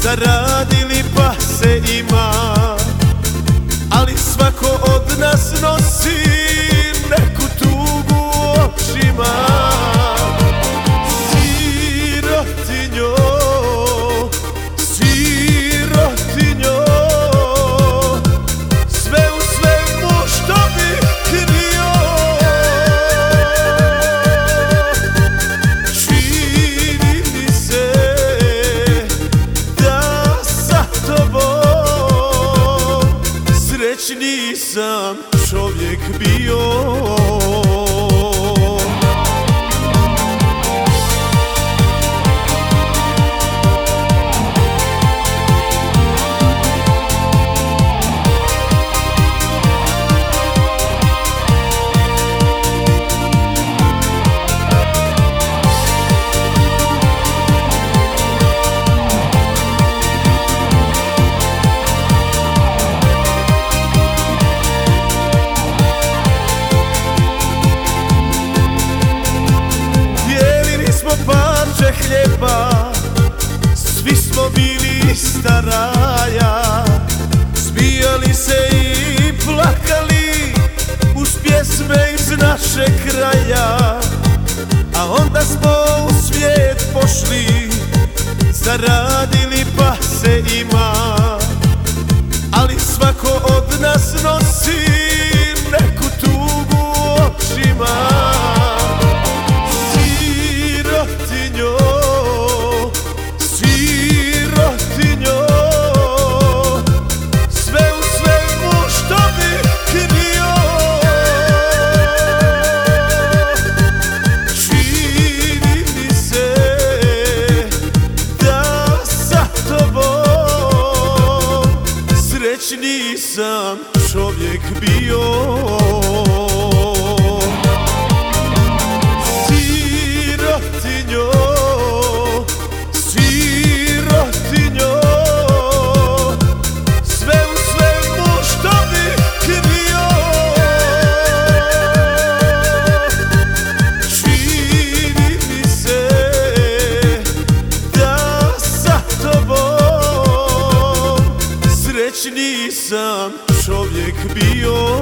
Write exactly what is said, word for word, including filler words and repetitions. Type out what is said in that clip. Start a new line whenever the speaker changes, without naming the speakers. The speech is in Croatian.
zaradili pa se ima, ali svako od nas nosi neku tugu u očima. Sirotinjo, sirotinjo, sve u svemu što bi krio, čini mi se da sa tobom srećniji sam čovjek bio. Hljeba, svi smo bili ista raja, smijali se i plakali uz pjesme iz našeg kraja. A onda smo u svijet pošli, zaradili pa se ima, ali svako od nas nosi neku tugu u očima. Srećniji sam čovjek bio. Sirotinjo, sirotinjo, sve u svemu što bi krio, čini mi se da sa tobom srećniji sam čovjek bio.